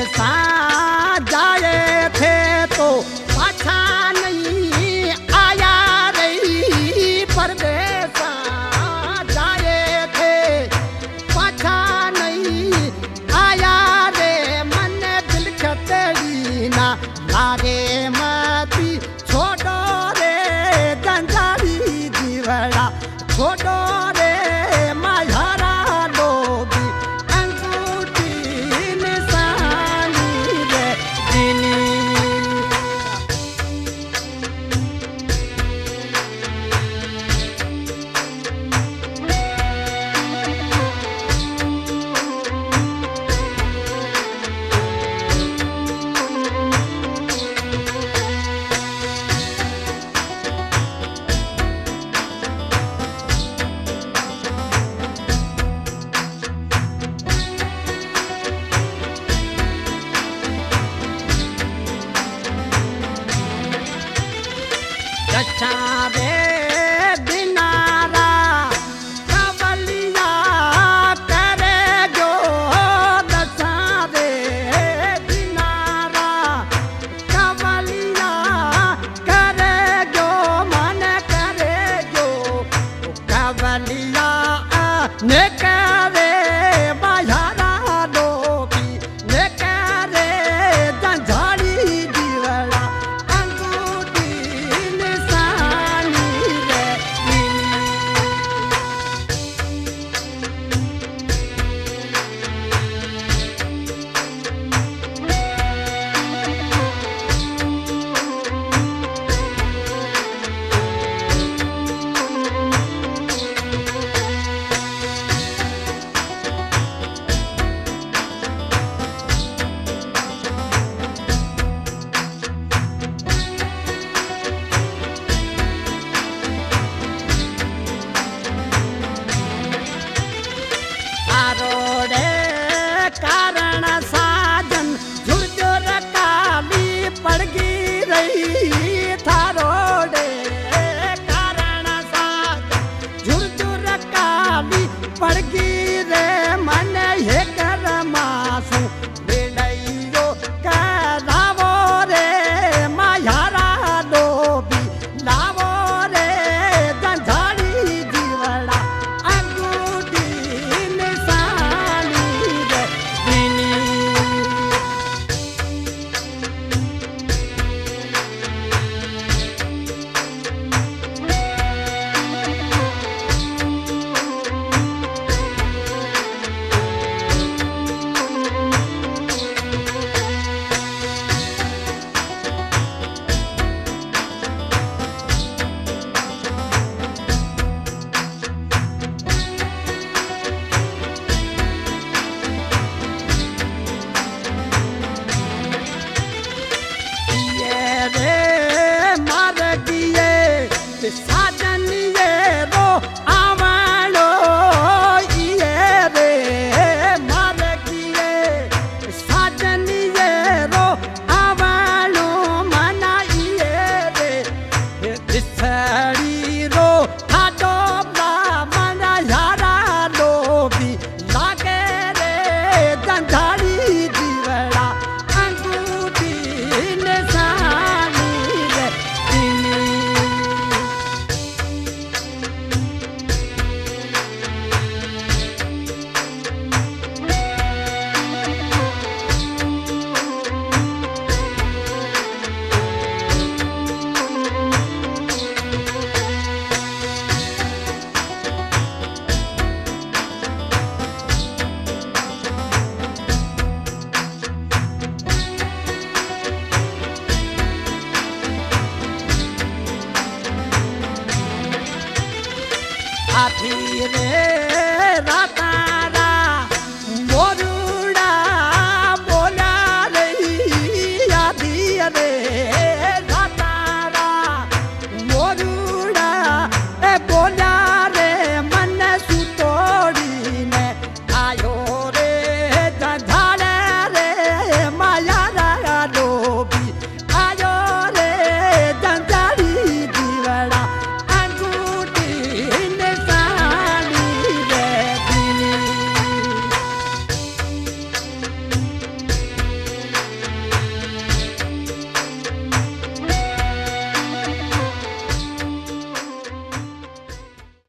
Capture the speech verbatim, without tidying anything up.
परदेसा जाए थे तो पाछा नहीं आया रे। परदेसा जाए थे पाछा नहीं आया रे। मन दिल खतरी ना लागे मती छोड़ो रे जंजारी जीवड़ा छोड़ो रे मायारा लोगी अंगूठी निशानी रे दिनी। रे दिनारा कवलिया करे जो दशा रे दिनारा कवलिया करे जो मन करे जो कवलिया ने करे बाहरा लोगी ने करे जंझाड़ी जीवड़ा अंगूठी निशानी रे दिनी। आरोड़े कारण साजन झुरझुर काली पड़गी रही। थारोड़े कारण साजन झुरझुर काली पड़गी रे। मन हे कर मासू बेड़ैयो करावो रे मायारा डोबी लावो रे जंझाड़ी जीवड़ा अंगूठी निशानी रे दिनी। ये रे मार दिए साजन ये रो आवलो। ये रे मार दिए साजन ये रो आवलो। मना ये रे दिसड़ी रो हाडो बला मना यारा लोभी लागे रे जंझाड़ी जीवड़ा अंगूठी निशानी रे दिनी। हाथी रे